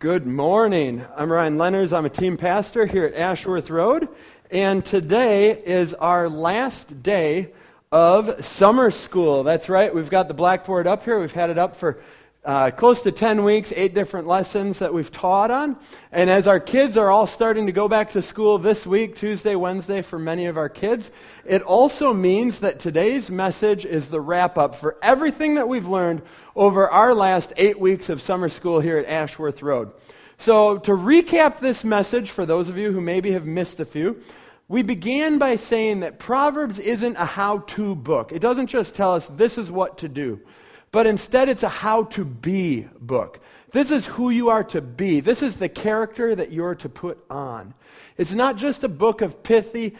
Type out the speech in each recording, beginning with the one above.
Good morning. I'm Ryan Lenners. I'm a team pastor here at Ashworth Road, and today is our last day of summer school. That's right. We've got the blackboard up here. We've had it up for close to 10 weeks, 8 different lessons that we've taught on. And as our kids are all starting to go back to school this week, Tuesday, Wednesday, for many of our kids, it also means that today's message is the wrap-up for everything that we've learned over our last 8 weeks of summer school here at Ashworth Road. So to recap this message, for those of you who maybe have missed a few, we began by saying that Proverbs isn't a how-to book. It doesn't just tell us this is what to do, but instead it's a how-to-be book. This is who you are to be. This is the character that you're to put on. It's not just a book of pithy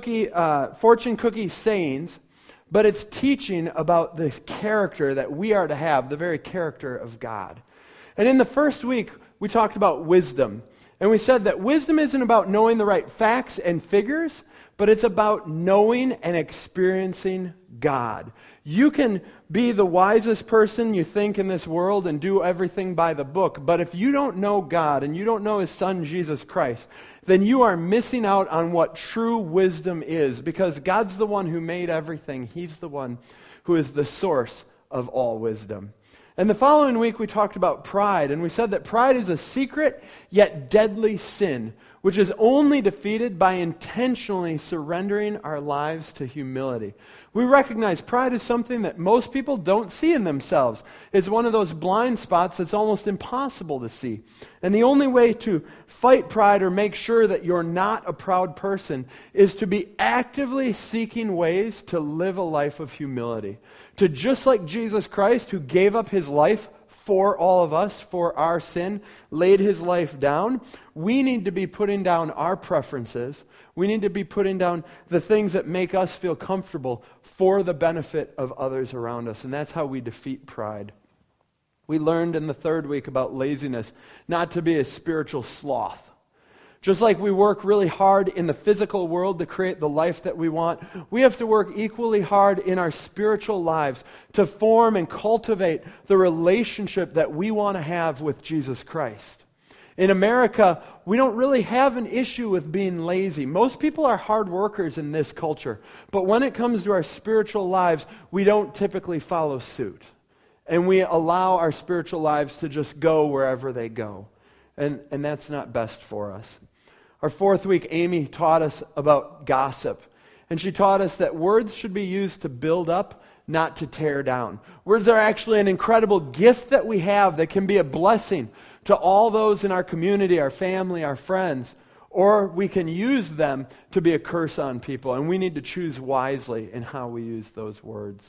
fortune cookie sayings, but it's teaching about this character that we are to have, the very character of God. And in the first week, we talked about wisdom. And we said that wisdom isn't about knowing the right facts and figures, but it's about knowing and experiencing God. You can be the wisest person you think in this world and do everything by the book, but if you don't know God and you don't know His Son, Jesus Christ, then you are missing out on what true wisdom is, because God's the one who made everything. He's the one who is the source of all wisdom. And the following week we talked about pride, and we said that pride is a secret yet deadly sin, which is only defeated by intentionally surrendering our lives to humility. We recognize pride is something that most people don't see in themselves. It's one of those blind spots that's almost impossible to see. And the only way to fight pride or make sure that you're not a proud person is to be actively seeking ways to live a life of humility. To just like Jesus Christ, who gave up His life for all of us, for our sin, laid His life down, we need to be putting down our preferences. We need to be putting down the things that make us feel comfortable for the benefit of others around us. And that's how we defeat pride. We learned in the third week about laziness, not to be a spiritual sloth. Just like we work really hard in the physical world to create the life that we want, we have to work equally hard in our spiritual lives to form and cultivate the relationship that we want to have with Jesus Christ. In America, we don't really have an issue with being lazy. Most people are hard workers in this culture, but when it comes to our spiritual lives, we don't typically follow suit. And we allow our spiritual lives to just go wherever they go. And that's not best for us. Our fourth week, Amy taught us about gossip. And she taught us that words should be used to build up, not to tear down. Words are actually an incredible gift that we have that can be a blessing to all those in our community, our family, our friends. Or we can use them to be a curse on people. And we need to choose wisely in how we use those words.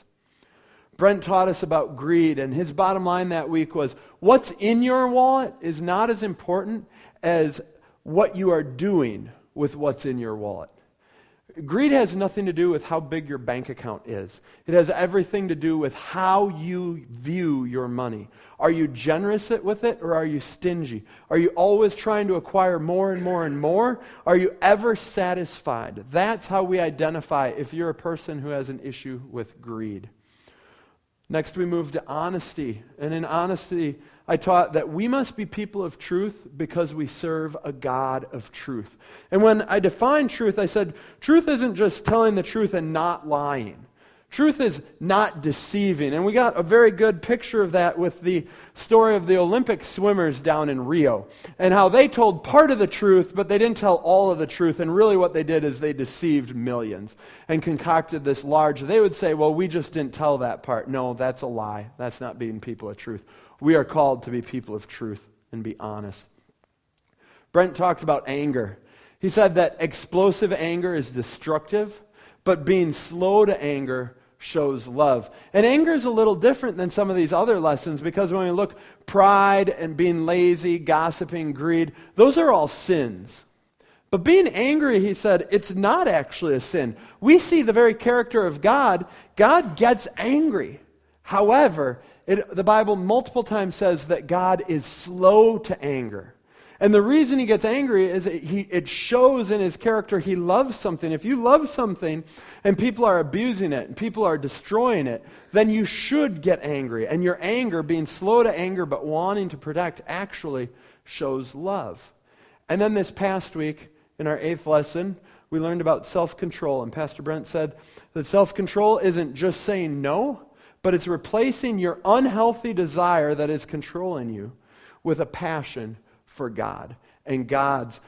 Brent taught us about greed, and his bottom line that week was, what's in your wallet is not as important as what you are doing with what's in your wallet. Greed has nothing to do with how big your bank account is. It has everything to do with how you view your money. Are you generous with it, or are you stingy? Are you always trying to acquire more and more and more? Are you ever satisfied? That's how we identify if you're a person who has an issue with greed. Next, we move to honesty. And in honesty, I taught that we must be people of truth because we serve a God of truth. And when I defined truth, I said, truth isn't just telling the truth and not lying. Truth is not deceiving. And we got a very good picture of that with the story of the Olympic swimmers down in Rio, and how they told part of the truth, but they didn't tell all of the truth. And really what they did is they deceived millions and concocted this large. They would say, well, we just didn't tell that part. No, that's a lie. That's not being people of truth. We are called to be people of truth and be honest. Brent talked about anger. He said that explosive anger is destructive, but being slow to anger shows love. And anger is a little different than some of these other lessons, because when we look, pride and being lazy, gossiping, greed, those are all sins. But being angry, he said, it's not actually a sin. We see the very character of God. God gets angry. However, the Bible multiple times says that God is slow to anger. And the reason He gets angry is it shows in His character He loves something. If you love something and people are abusing it and people are destroying it, then you should get angry. And your anger, being slow to anger but wanting to protect, actually shows love. And then this past week, in our 8th lesson, we learned about self-control. And Pastor Brent said that self-control isn't just saying no, but it's replacing your unhealthy desire that is controlling you with a passion for God and God's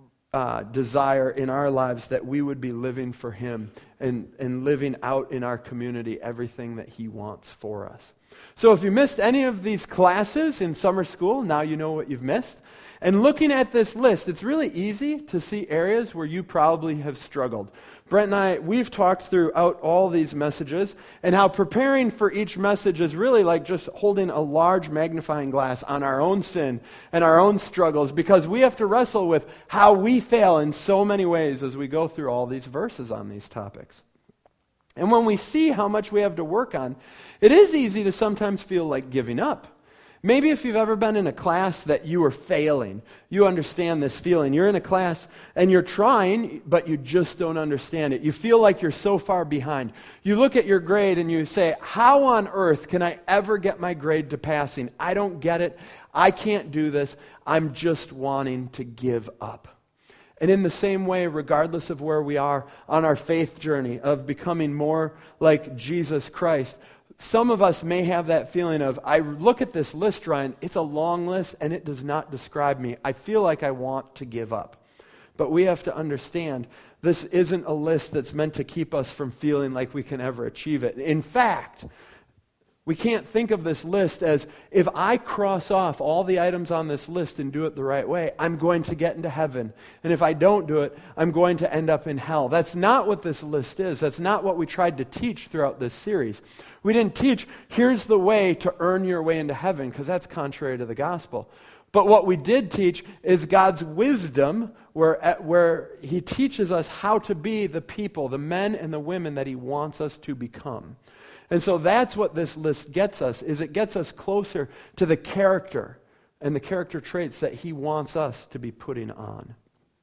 desire in our lives that we would be living for Him and living out in our community everything that He wants for us. So if you missed any of these classes in summer school, now you know what you've missed. And looking at this list, it's really easy to see areas where you probably have struggled. Brent and I, we've talked throughout all these messages and how preparing for each message is really like just holding a large magnifying glass on our own sin and our own struggles, because we have to wrestle with how we fail in so many ways as we go through all these verses on these topics. And when we see how much we have to work on, it is easy to sometimes feel like giving up. Maybe if you've ever been in a class that you are failing, you understand this feeling. You're in a class and you're trying, but you just don't understand it. You feel like you're so far behind. You look at your grade and you say, how on earth can I ever get my grade to passing? I don't get it. I can't do this. I'm just wanting to give up. And in the same way, regardless of where we are on our faith journey of becoming more like Jesus Christ, some of us may have that feeling of, I look at this list, Ryan, it's a long list and it does not describe me. I feel like I want to give up. But we have to understand this isn't a list that's meant to keep us from feeling like we can ever achieve it. In fact, we can't think of this list as, if I cross off all the items on this list and do it the right way, I'm going to get into heaven. And if I don't do it, I'm going to end up in hell. That's not what this list is. That's not what we tried to teach throughout this series. We didn't teach, here's the way to earn your way into heaven, because that's contrary to the gospel. But what we did teach is God's wisdom, where He teaches us how to be the people, the men and the women that He wants us to become. And so that's what this list gets us, is it gets us closer to the character and the character traits that He wants us to be putting on.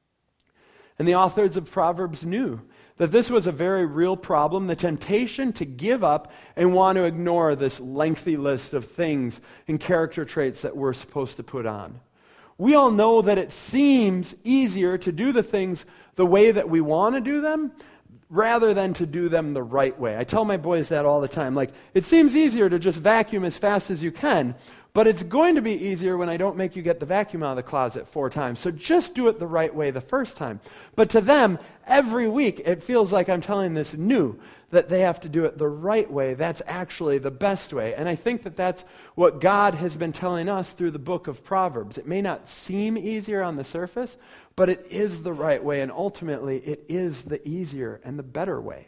And the authors of Proverbs knew that this was a very real problem, the temptation to give up and want to ignore this lengthy list of things and character traits that we're supposed to put on. We all know that it seems easier to do the things the way that we want to do them rather than to do them the right way. I tell my boys that all the time. Like, it seems easier to just vacuum as fast as you can, but it's going to be easier when I don't make you get the vacuum out of the closet 4 times. So just do it the right way the first time. But to them, every week, it feels like I'm telling this new, that they have to do it the right way. That's actually the best way. And I think that that's what God has been telling us through the book of Proverbs. It may not seem easier on the surface, but it is the right way, and ultimately it is the easier and the better way.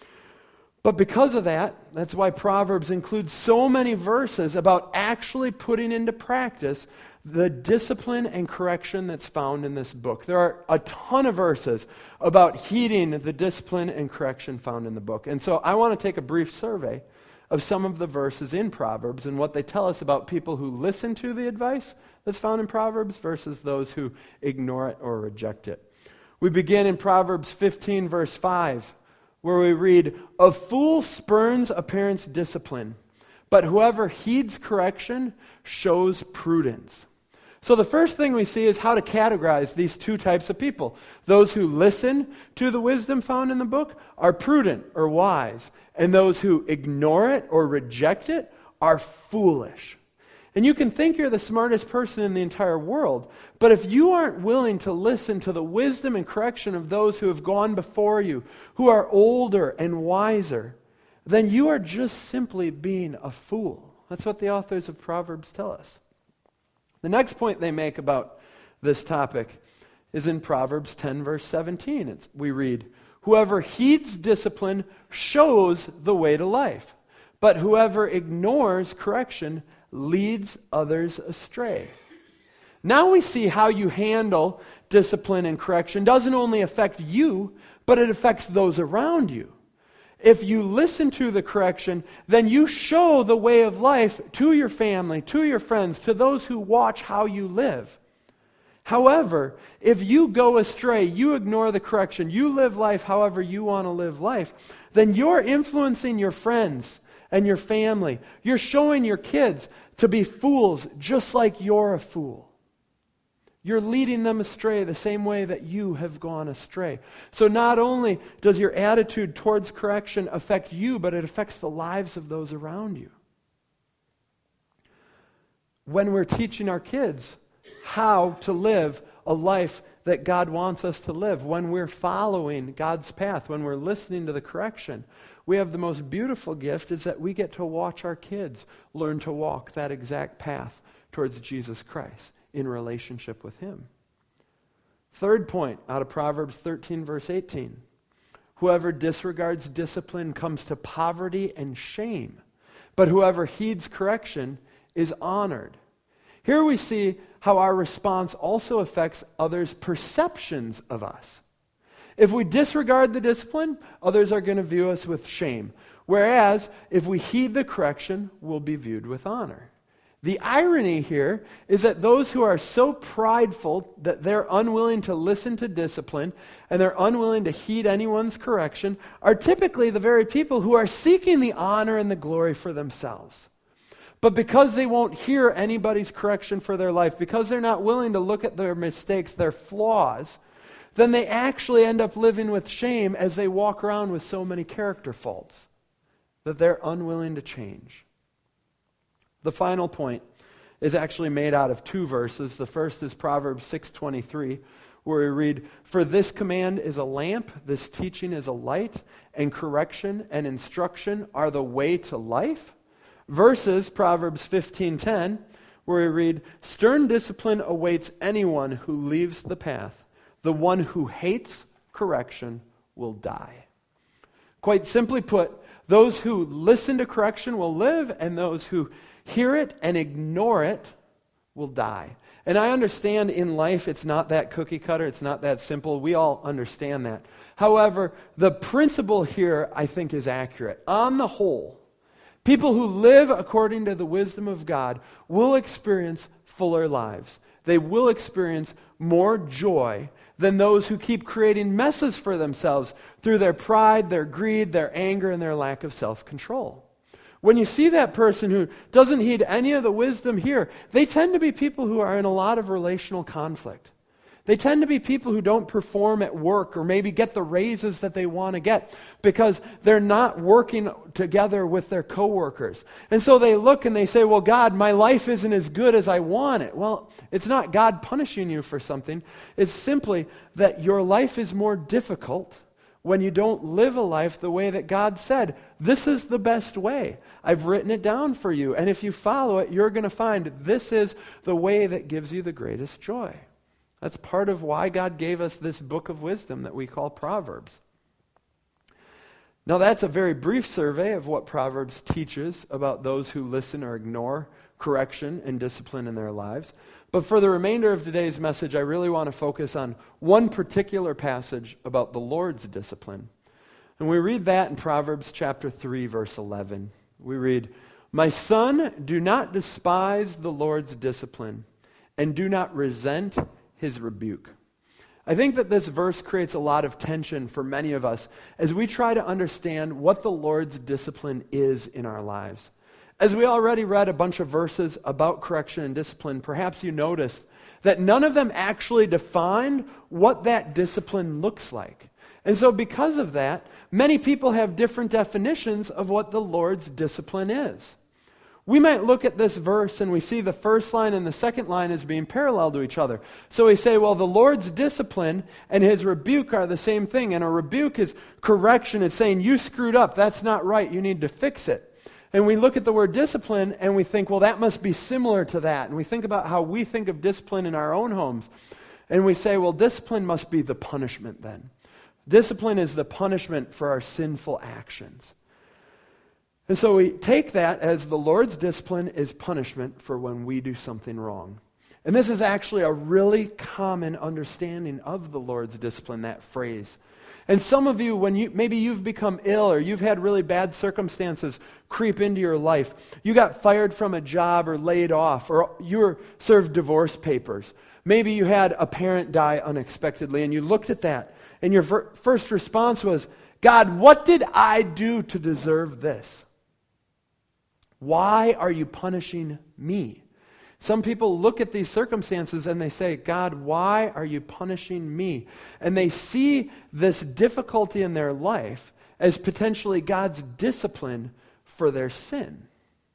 But because of that, that's why Proverbs includes so many verses about actually putting into practice the discipline and correction that's found in this book. There are a ton of verses about heeding the discipline and correction found in the book. And so I want to take a brief survey of some of the verses in Proverbs and what they tell us about people who listen to the advice that's found in Proverbs versus those who ignore it or reject it. We begin in Proverbs 15, verse 5, where we read, "A fool spurns a parent's discipline, but whoever heeds correction shows prudence." So the first thing we see is how to categorize these two types of people. Those who listen to the wisdom found in the book are prudent or wise, and those who ignore it or reject it are foolish. And you can think you're the smartest person in the entire world, but if you aren't willing to listen to the wisdom and correction of those who have gone before you, who are older and wiser, then you are just simply being a fool. That's what the authors of Proverbs tell us. The next point they make about this topic is in Proverbs 10, verse 17. We read, "Whoever heeds discipline shows the way to life, but whoever ignores correction leads others astray." Now we see how you handle discipline and correction doesn't only affect you, but it affects those around you. If you listen to the correction, then you show the way of life to your family, to your friends, to those who watch how you live. However, if you go astray, you ignore the correction, you live life however you want to live life, then you're influencing your friends and your family. You're showing your kids to be fools just like you're a fool. You're leading them astray the same way that you have gone astray. So not only does your attitude towards correction affect you, but it affects the lives of those around you. When we're teaching our kids how to live a life that God wants us to live, when we're following God's path, when we're listening to the correction, we have the most beautiful gift is that we get to watch our kids learn to walk that exact path towards Jesus Christ in relationship with Him. Third point out of Proverbs 13, verse 18. Whoever disregards discipline comes to poverty and shame, but whoever heeds correction is honored. Here we see how our response also affects others' perceptions of us. If we disregard the discipline, others are going to view us with shame. Whereas, if we heed the correction, we'll be viewed with honor. The irony here is that those who are so prideful that they're unwilling to listen to discipline and they're unwilling to heed anyone's correction are typically the very people who are seeking the honor and the glory for themselves. But because they won't hear anybody's correction for their life, because they're not willing to look at their mistakes, their flaws, then they actually end up living with shame as they walk around with so many character faults that they're unwilling to change. The final point is actually made out of two verses. The first is Proverbs 6:23, where we read, "For this command is a lamp, this teaching is a light, and correction and instruction are the way to life." Versus Proverbs 15:10, where we read, "Stern discipline awaits anyone who leaves the path. The one who hates correction will die." Quite simply put, those who listen to correction will live, and those who hear it and ignore it will die. And I understand in life it's not that cookie cutter, it's not that simple. We all understand that. However, the principle here I think is accurate. On the whole, people who live according to the wisdom of God will experience fuller lives. They will experience more joy than those who keep creating messes for themselves through their pride, their greed, their anger, and their lack of self-control. When you see that person who doesn't heed any of the wisdom here, they tend to be people who are in a lot of relational conflict. They tend to be people who don't perform at work or maybe get the raises that they want to get because they're not working together with their coworkers. And so they look and they say, well, God, my life isn't as good as I want it. Well, it's not God punishing you for something. It's simply that your life is more difficult when you don't live a life the way that God said, this is the best way. I've written it down for you. And if you follow it, you're going to find this is the way that gives you the greatest joy. That's part of why God gave us this book of wisdom that we call Proverbs. Now that's a very brief survey of what Proverbs teaches about those who listen or ignore correction and discipline in their lives. But for the remainder of today's message, I really want to focus on one particular passage about the Lord's discipline. And we read that in Proverbs chapter 3, verse 11. We read, "My son, do not despise the Lord's discipline, and do not resent His rebuke." I think that this verse creates a lot of tension for many of us as we try to understand what the Lord's discipline is in our lives. As we already read a bunch of verses about correction and discipline, perhaps you noticed that none of them actually defined what that discipline looks like. And so because of that, many people have different definitions of what the Lord's discipline is. We might look at this verse and we see the first line and the second line as being parallel to each other. So we say, well, the Lord's discipline and His rebuke are the same thing. And a rebuke is correction. It's saying, you screwed up. That's not right. You need to fix it. And we look at the word discipline and we think, well, that must be similar to that. And we think about how we think of discipline in our own homes. And we say, well, discipline must be the punishment then. Discipline is the punishment for our sinful actions. And so we take that as the Lord's discipline is punishment for when we do something wrong. And this is actually a really common understanding of the Lord's discipline, that phrase. And some of you, when maybe you've become ill or you've had really bad circumstances creep into your life, you got fired from a job or laid off, or you were served divorce papers. Maybe you had a parent die unexpectedly and you looked at that and your first response was, God, what did I do to deserve this? Why are you punishing me? Some people look at these circumstances and they say, God, why are you punishing me? And they see this difficulty in their life as potentially God's discipline for their sin.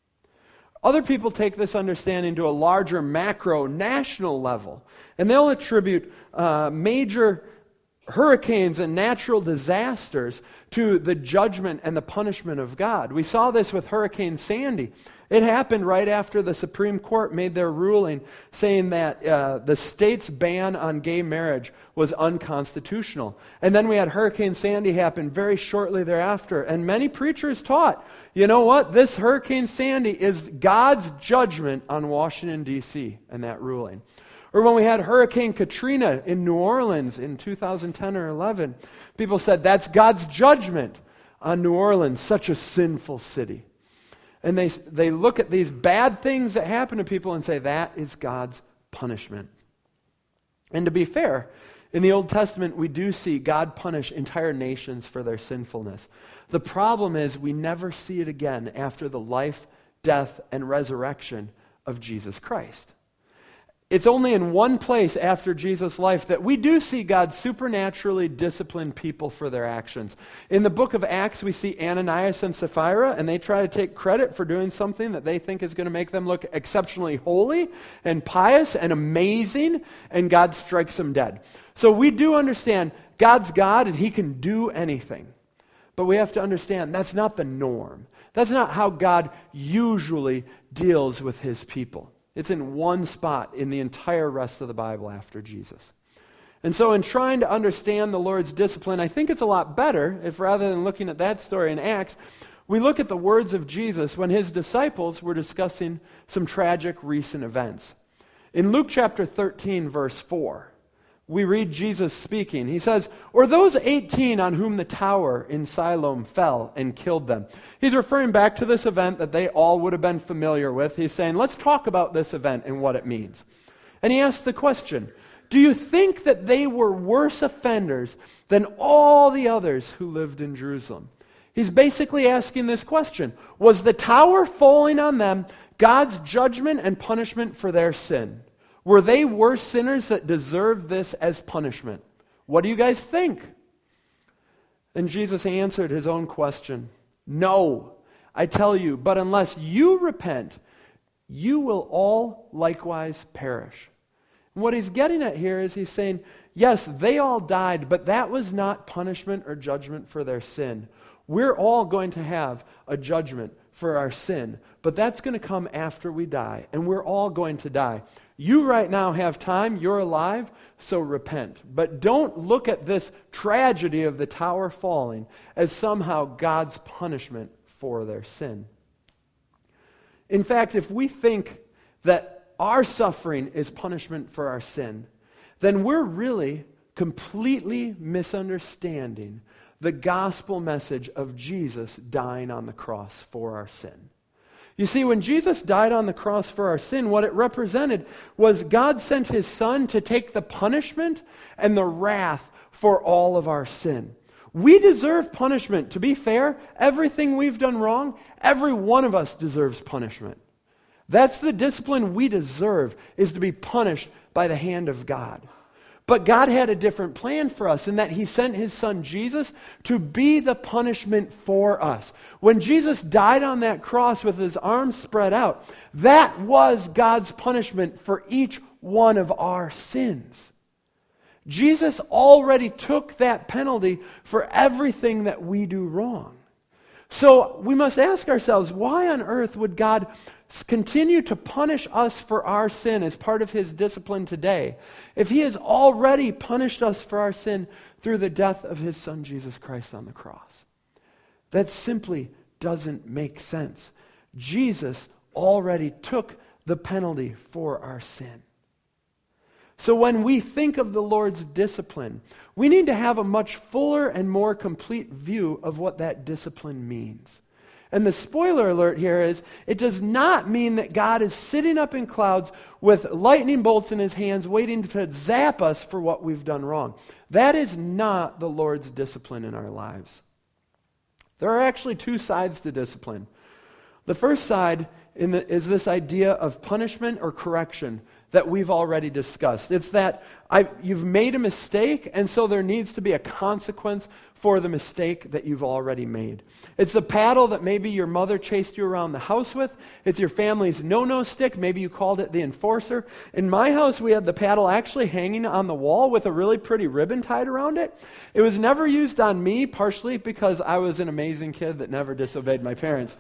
Other people take this understanding to a larger macro national level, and they'll attribute major hurricanes and natural disasters to the judgment and the punishment of God. We saw this with Hurricane Sandy. It happened right after the Supreme Court made their ruling saying that the state's ban on gay marriage was unconstitutional. And then we had Hurricane Sandy happen very shortly thereafter. And many preachers taught, you know what? This Hurricane Sandy is God's judgment on Washington, D.C. and that ruling. Or when we had Hurricane Katrina in New Orleans in 2010 or 11, people said that's God's judgment on New Orleans, such a sinful city. And they look at these bad things that happen to people and say, that is God's punishment. And to be fair, in the Old Testament, we do see God punish entire nations for their sinfulness. The problem is we never see it again after the life, death, and resurrection of Jesus Christ. It's only in one place after Jesus' life that we do see God supernaturally discipline people for their actions. In the book of Acts, we see Ananias and Sapphira, and they try to take credit for doing something that they think is going to make them look exceptionally holy and pious and amazing, and God strikes them dead. So we do understand God's God and He can do anything. But we have to understand that's not the norm. That's not how God usually deals with His people. It's in one spot in the entire rest of the Bible after Jesus. And so in trying to understand the Lord's discipline, I think it's a lot better if rather than looking at that story in Acts, we look at the words of Jesus when His disciples were discussing some tragic recent events. In Luke chapter 13, verse 4, we read Jesus speaking. He says, or those 18 on whom the tower in Siloam fell and killed them. He's referring back to this event that they all would have been familiar with. He's saying, let's talk about this event and what it means. And he asks the question, do you think that they were worse offenders than all the others who lived in Jerusalem? He's basically asking this question. Was the tower falling on them God's judgment and punishment for their sin? Were they worse sinners that deserved this as punishment? What do you guys think? And Jesus answered His own question. No, I tell you, but unless you repent, you will all likewise perish. And what He's getting at here is He's saying, yes, they all died, but that was not punishment or judgment for their sin. We're all going to have a judgment for our sin, but that's going to come after we die, and we're all going to die. You right now have time, you're alive, so repent. But don't look at this tragedy of the tower falling as somehow God's punishment for their sin. In fact, if we think that our suffering is punishment for our sin, then we're really completely misunderstanding the gospel message of Jesus dying on the cross for our sin. You see, when Jesus died on the cross for our sin, what it represented was God sent His Son to take the punishment and the wrath for all of our sin. We deserve punishment. To be fair, everything we've done wrong, every one of us deserves punishment. That's the discipline we deserve, is to be punished by the hand of God. But God had a different plan for us in that He sent His Son Jesus to be the punishment for us. When Jesus died on that cross with His arms spread out, that was God's punishment for each one of our sins. Jesus already took that penalty for everything that we do wrong. So we must ask ourselves, why on earth would God continue to punish us for our sin as part of His discipline today if He has already punished us for our sin through the death of His Son Jesus Christ on the cross? That simply doesn't make sense. Jesus already took the penalty for our sin. So when we think of the Lord's discipline, we need to have a much fuller and more complete view of what that discipline means. And the spoiler alert here is, it does not mean that God is sitting up in clouds with lightning bolts in His hands waiting to zap us for what we've done wrong. That is not the Lord's discipline in our lives. There are actually two sides to discipline. The first side is this idea of punishment or correction that we've already discussed. It's that you've made a mistake, and so there needs to be a consequence for the mistake that you've already made. It's the paddle that maybe your mother chased you around the house with. It's your family's no-no stick. Maybe you called it the enforcer. In my house, we had the paddle actually hanging on the wall with a really pretty ribbon tied around it. It was never used on me, partially because I was an amazing kid that never disobeyed my parents.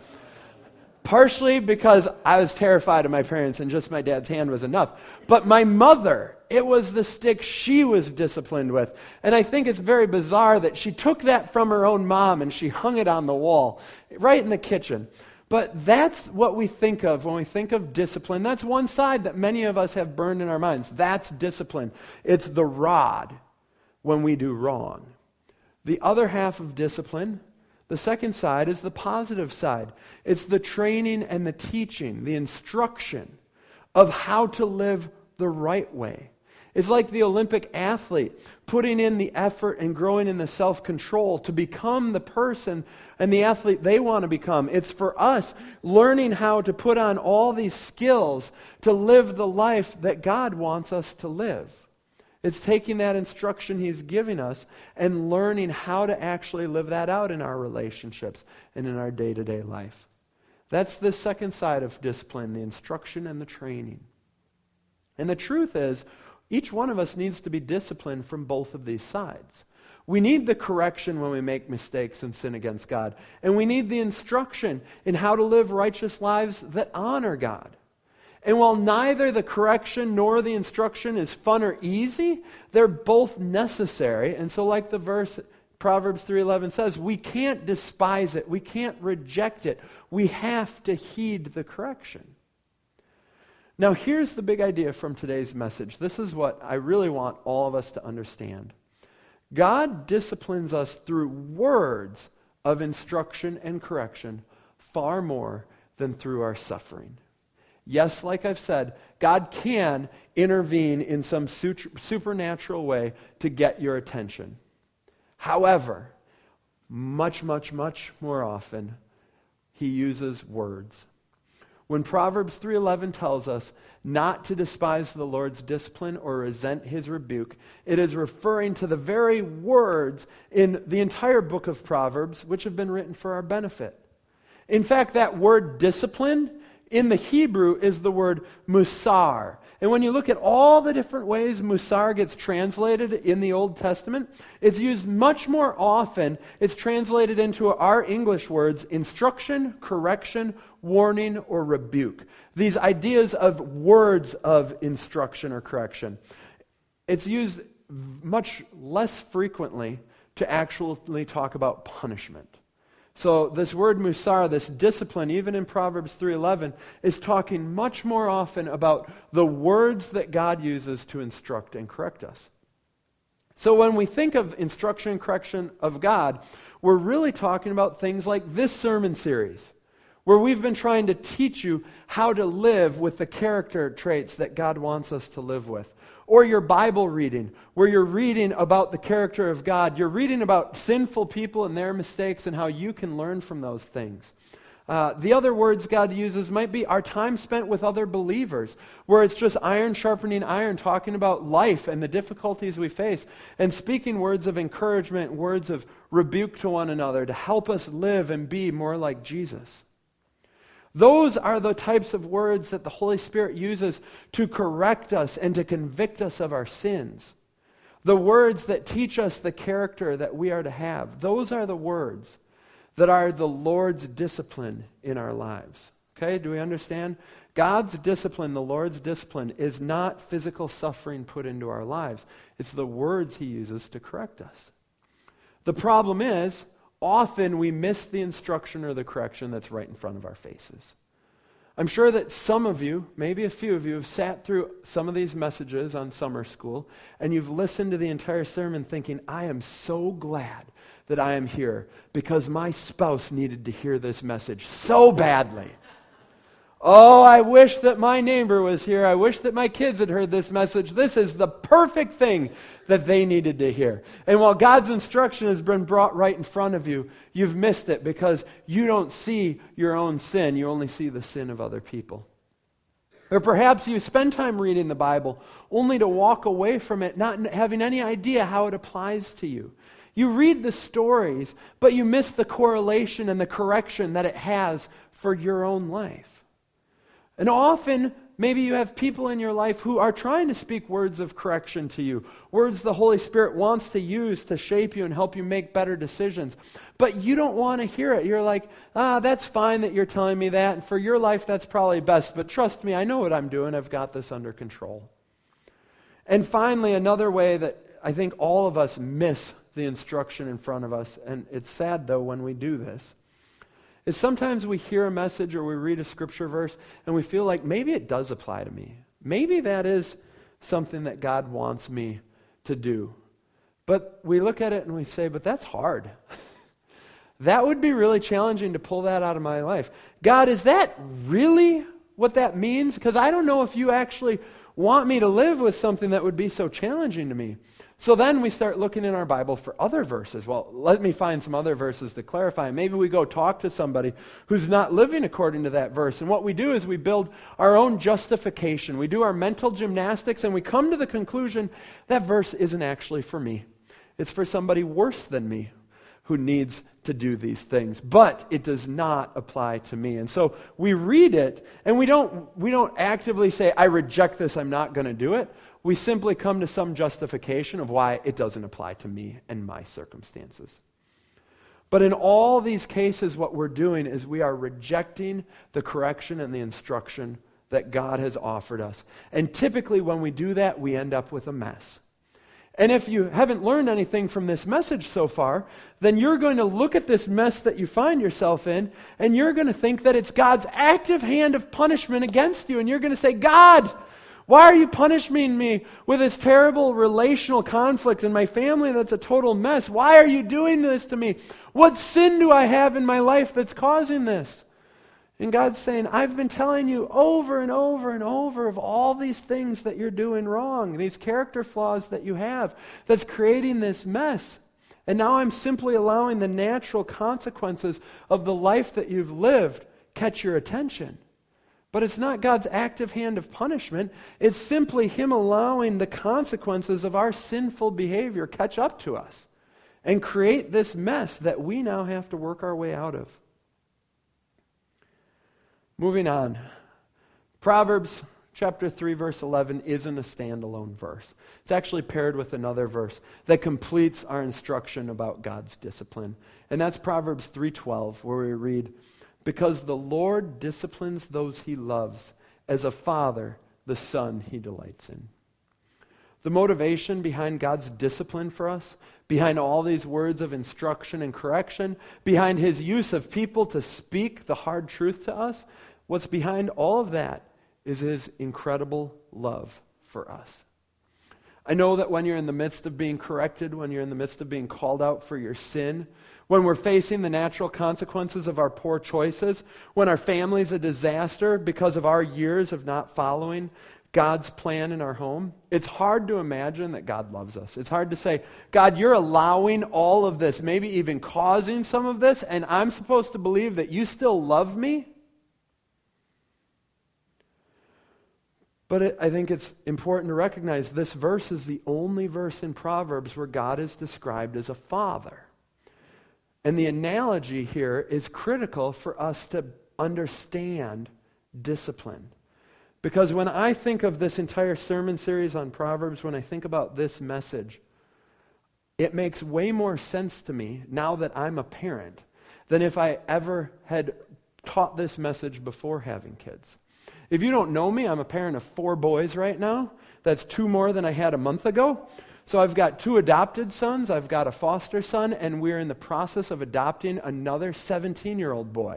Partially because I was terrified of my parents and just my dad's hand was enough. But my mother, it was the stick she was disciplined with. And I think it's very bizarre that she took that from her own mom and she hung it on the wall, right in the kitchen. But that's what we think of when we think of discipline. That's one side that many of us have burned in our minds. That's discipline. It's the rod when we do wrong. The other half of discipline, the second side, is the positive side. It's the training and the teaching, the instruction of how to live the right way. It's like the Olympic athlete putting in the effort and growing in the self-control to become the person and the athlete they want to become. It's for us learning how to put on all these skills to live the life that God wants us to live. It's taking that instruction He's giving us and learning how to actually live that out in our relationships and in our day-to-day life. That's the second side of discipline, the instruction and the training. And the truth is, each one of us needs to be disciplined from both of these sides. We need the correction when we make mistakes and sin against God. And we need the instruction in how to live righteous lives that honor God. And while neither the correction nor the instruction is fun or easy, they're both necessary. And so like the verse Proverbs 3:11 says, we can't despise it. We can't reject it. We have to heed the correction. Now here's the big idea from today's message. This is what I really want all of us to understand. God disciplines us through words of instruction and correction far more than through our suffering. Yes, like I've said, God can intervene in some supernatural way to get your attention. However, much, much, much more often, He uses words. When Proverbs 3:11 tells us not to despise the Lord's discipline or resent His rebuke, it is referring to the very words in the entire book of Proverbs which have been written for our benefit. In fact, that word discipline in the Hebrew is the word musar. And when you look at all the different ways musar gets translated in the Old Testament, it's used much more often. It's translated into our English words, instruction, correction, warning, or rebuke. These ideas of words of instruction or correction. It's used much less frequently to actually talk about punishment. So this word musar, this discipline, even in Proverbs 3:11, is talking much more often about the words that God uses to instruct and correct us. So when we think of instruction and correction of God, we're really talking about things like this sermon series, where we've been trying to teach you how to live with the character traits that God wants us to live with. Or your Bible reading, where you're reading about the character of God. You're reading about sinful people and their mistakes and how you can learn from those things. The other words God uses might be our time spent with other believers, where it's just iron sharpening iron, talking about life and the difficulties we face, and speaking words of encouragement, words of rebuke to one another to help us live and be more like Jesus. Those are the types of words that the Holy Spirit uses to correct us and to convict us of our sins. The words that teach us the character that we are to have. Those are the words that are the Lord's discipline in our lives. Okay, do we understand? God's discipline, the Lord's discipline, is not physical suffering put into our lives. It's the words He uses to correct us. The problem is, often we miss the instruction or the correction that's right in front of our faces. I'm sure that some of you, maybe a few of you, have sat through some of these messages on summer school and you've listened to the entire sermon thinking, I am so glad that I am here because my spouse needed to hear this message so badly. Oh, I wish that my neighbor was here. I wish that my kids had heard this message. This is the perfect thing that they needed to hear. And while God's instruction has been brought right in front of you, you've missed it because you don't see your own sin. You only see the sin of other people. Or perhaps you spend time reading the Bible only to walk away from it not having any idea how it applies to you. You read the stories, but you miss the correlation and the correction that it has for your own life. And often, maybe you have people in your life who are trying to speak words of correction to you, words the Holy Spirit wants to use to shape you and help you make better decisions. But you don't want to hear it. You're like, that's fine that you're telling me that, and for your life that's probably best, but trust me, I know what I'm doing. I've got this under control. And finally, another way that I think all of us miss the instruction in front of us, and it's sad though when we do this, is sometimes we hear a message or we read a scripture verse and we feel like maybe it does apply to me. Maybe that is something that God wants me to do. But we look at it and we say, but that's hard. That would be really challenging to pull that out of my life. God, is that really what that means? Because I don't know if you actually want me to live with something that would be so challenging to me. So then we start looking in our Bible for other verses. Well, let me find some other verses to clarify. Maybe we go talk to somebody who's not living according to that verse. And what we do is we build our own justification. We do our mental gymnastics and we come to the conclusion that verse isn't actually for me. It's for somebody worse than me who needs to do these things. But it does not apply to me. And so we read it and we don't actively say, I reject this, I'm not going to do it. We simply come to some justification of why it doesn't apply to me and my circumstances. But in all these cases, what we're doing is we are rejecting the correction and the instruction that God has offered us. And typically when we do that, we end up with a mess. And if you haven't learned anything from this message so far, then you're going to look at this mess that you find yourself in, and you're going to think that it's God's active hand of punishment against you. And you're going to say, God, why are you punishing me with this terrible relational conflict in my family that's a total mess? Why are you doing this to me? What sin do I have in my life that's causing this? And God's saying, I've been telling you over and over and over of all these things that you're doing wrong, these character flaws that you have that's creating this mess. And now I'm simply allowing the natural consequences of the life that you've lived catch your attention. But it's not God's active hand of punishment. It's simply Him allowing the consequences of our sinful behavior catch up to us and create this mess that we now have to work our way out of. Moving on. Proverbs chapter 3, verse 11 isn't a standalone verse. It's actually paired with another verse that completes our instruction about God's discipline. And that's Proverbs 3:12, where we read, because the Lord disciplines those He loves, as a father the son He delights in. The motivation behind God's discipline for us, behind all these words of instruction and correction, behind His use of people to speak the hard truth to us, what's behind all of that is His incredible love for us. I know that when you're in the midst of being corrected, when you're in the midst of being called out for your sin, when we're facing the natural consequences of our poor choices, when our family's a disaster because of our years of not following God's plan in our home, it's hard to imagine that God loves us. It's hard to say, God, you're allowing all of this, maybe even causing some of this, and I'm supposed to believe that you still love me? But I think it's important to recognize this verse is the only verse in Proverbs where God is described as a father. And the analogy here is critical for us to understand discipline. Because when I think of this entire sermon series on Proverbs, when I think about this message, it makes way more sense to me now that I'm a parent than if I ever had taught this message before having kids. If you don't know me, I'm a parent of 4 boys right now. That's 2 more than I had a month ago. So I've got 2 adopted sons, I've got a foster son, and we're in the process of adopting another 17-year-old boy.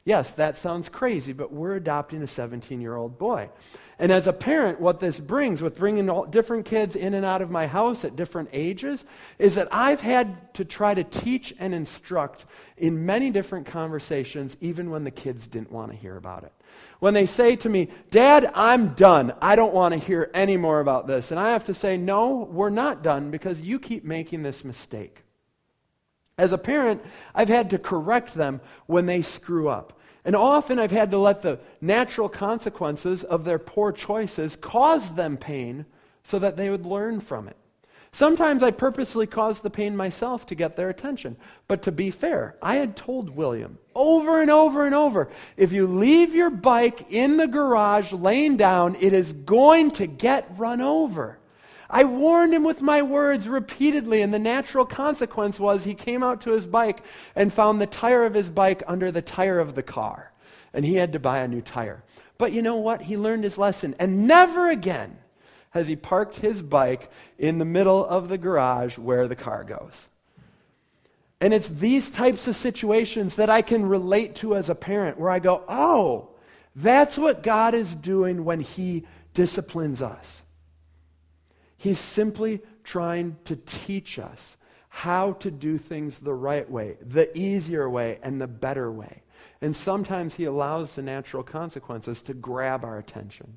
Yes, that sounds crazy, but we're adopting a 17-year-old boy. And as a parent, what this brings, with bringing all different kids in and out of my house at different ages, is that I've had to try to teach and instruct in many different conversations, even when the kids didn't want to hear about it. When they say to me, Dad, I'm done. I don't want to hear any more about this. And I have to say, no, we're not done because you keep making this mistake. As a parent, I've had to correct them when they screw up. And often I've had to let the natural consequences of their poor choices cause them pain so that they would learn from it. Sometimes I purposely caused the pain myself to get their attention. But to be fair, I had told William over and over and over, if you leave your bike in the garage laying down, it is going to get run over. I warned him with my words repeatedly, and the natural consequence was he came out to his bike and found the tire of his bike under the tire of the car. And he had to buy a new tire. But you know what? He learned his lesson. And never again has he parked his bike in the middle of the garage where the car goes. And it's these types of situations that I can relate to as a parent, where I go, oh, that's what God is doing when He disciplines us. He's simply trying to teach us how to do things the right way, the easier way, and the better way. And sometimes He allows the natural consequences to grab our attention.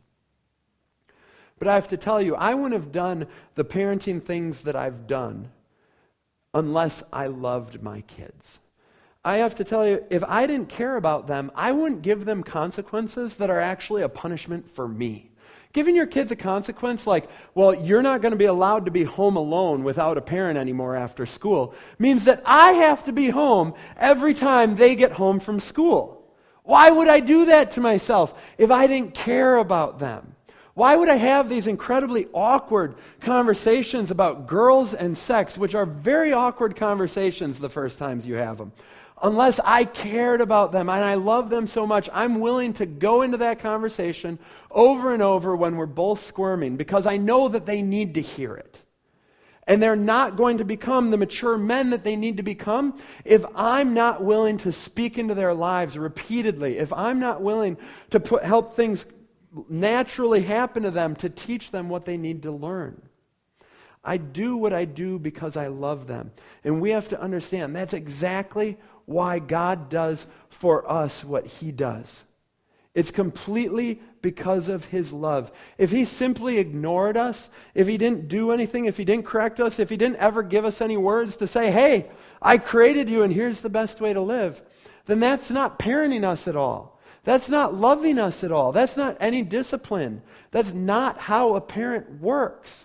But I have to tell you, I wouldn't have done the parenting things that I've done unless I loved my kids. I have to tell you, if I didn't care about them, I wouldn't give them consequences that are actually a punishment for me. Giving your kids a consequence like, well, you're not going to be allowed to be home alone without a parent anymore after school, means that I have to be home every time they get home from school. Why would I do that to myself if I didn't care about them? Why would I have these incredibly awkward conversations about girls and sex, which are very awkward conversations the first times you have them? Unless I cared about them and I love them so much, I'm willing to go into that conversation over and over when we're both squirming, because I know that they need to hear it. And they're not going to become the mature men that they need to become if I'm not willing to speak into their lives repeatedly, if I'm not willing to help things naturally happen to them, to teach them what they need to learn. I do what I do because I love them. And we have to understand that's exactly why God does for us what He does. It's completely because of His love. If He simply ignored us, if He didn't do anything, if He didn't correct us, if He didn't ever give us any words to say, hey, I created you and here's the best way to live, then that's not parenting us at all. That's not loving us at all. That's not any discipline. That's not how a parent works.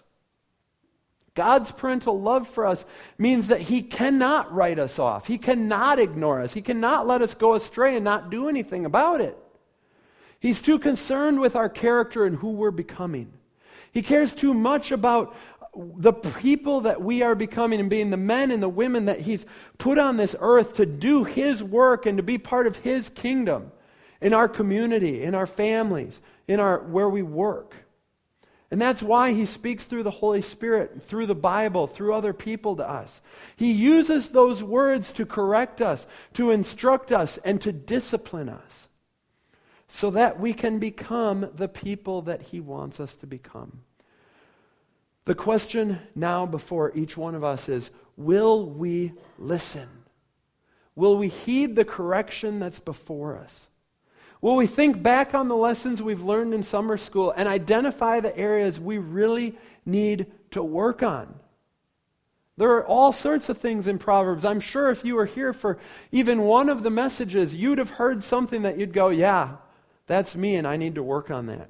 God's parental love for us means that He cannot write us off. He cannot ignore us. He cannot let us go astray and not do anything about it. He's too concerned with our character and who we're becoming. He cares too much about the people that we are becoming and being the men and the women that He's put on this earth to do His work and to be part of His kingdom in our community, in our families, in where we work. And that's why He speaks through the Holy Spirit, through the Bible, through other people to us. He uses those words to correct us, to instruct us, and to discipline us so that we can become the people that He wants us to become. The question now before each one of us is, will we listen? Will we heed the correction that's before us? Will we think back on the lessons we've learned in summer school and identify the areas we really need to work on? There are all sorts of things in Proverbs. I'm sure if you were here for even one of the messages, you'd have heard something that you'd go, yeah, that's me and I need to work on that.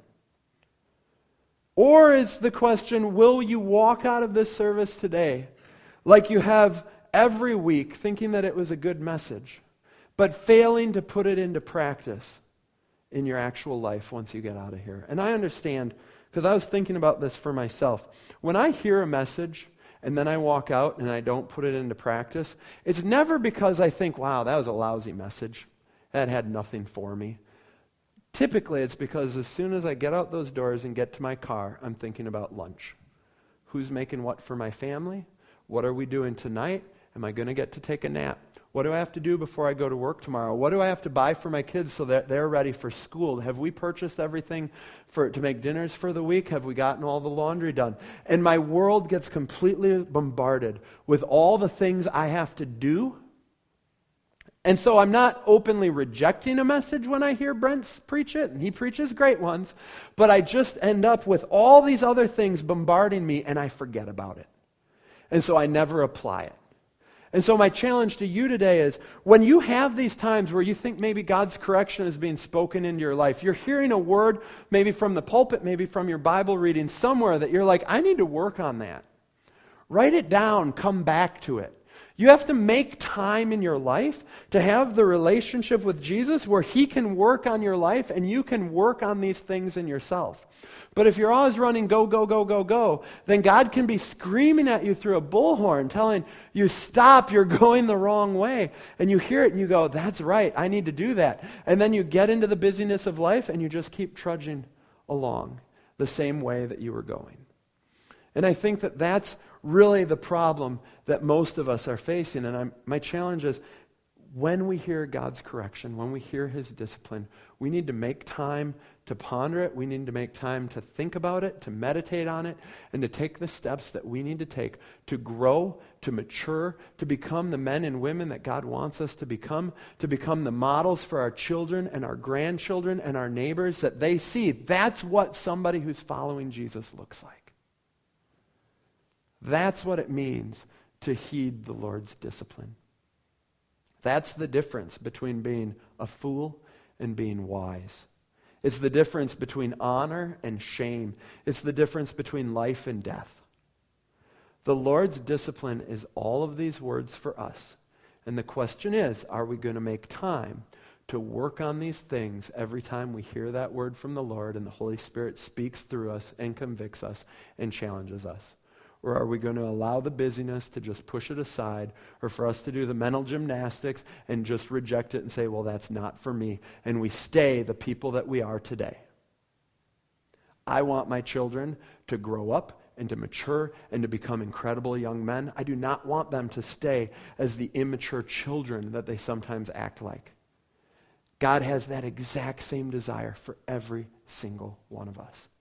Or is the question, will you walk out of this service today like you have every week, thinking that it was a good message, but failing to put it into practice in your actual life once you get out of here? And I understand, because I was thinking about this for myself. When I hear a message and then I walk out and I don't put it into practice, it's never because I think, wow, that was a lousy message. That had nothing for me. Typically, it's because as soon as I get out those doors and get to my car, I'm thinking about lunch. Who's making what for my family? What are we doing tonight? Am I going to get to take a nap? What do I have to do before I go to work tomorrow? What do I have to buy for my kids so that they're ready for school? Have we purchased everything to make dinners for the week? Have we gotten all the laundry done? And my world gets completely bombarded with all the things I have to do. And so I'm not openly rejecting a message when I hear Brent preach it, and he preaches great ones, but I just end up with all these other things bombarding me, and I forget about it. And so I never apply it. And so my challenge to you today is, when you have these times where you think maybe God's correction is being spoken into your life, you're hearing a word maybe from the pulpit, maybe from your Bible reading somewhere that you're like, I need to work on that. Write it down, come back to it. You have to make time in your life to have the relationship with Jesus where He can work on your life and you can work on these things in yourself. But if you're always running go, go, go, go, go, then God can be screaming at you through a bullhorn, telling you, stop, you're going the wrong way. And you hear it and you go, that's right, I need to do that. And then you get into the busyness of life and you just keep trudging along the same way that you were going. And I think that that's really the problem that most of us are facing. And my challenge is, when we hear God's correction, when we hear His discipline, we need to make time to ponder it. We need to make time to think about it, to meditate on it, and to take the steps that we need to take to grow, to mature, to become the men and women that God wants us to become the models for our children and our grandchildren and our neighbors, that they see that's what somebody who's following Jesus looks like. That's what it means to heed the Lord's discipline. That's the difference between being a fool and being wise. It's the difference between honor and shame. It's the difference between life and death. The Lord's discipline is all of these words for us. And the question is, are we going to make time to work on these things every time we hear that word from the Lord and the Holy Spirit speaks through us and convicts us and challenges us? Or are we going to allow the busyness to just push it aside, or for us to do the mental gymnastics and just reject it and say, well, that's not for me, and we stay the people that we are today? I want my children to grow up and to mature and to become incredible young men. I do not want them to stay as the immature children that they sometimes act like. God has that exact same desire for every single one of us.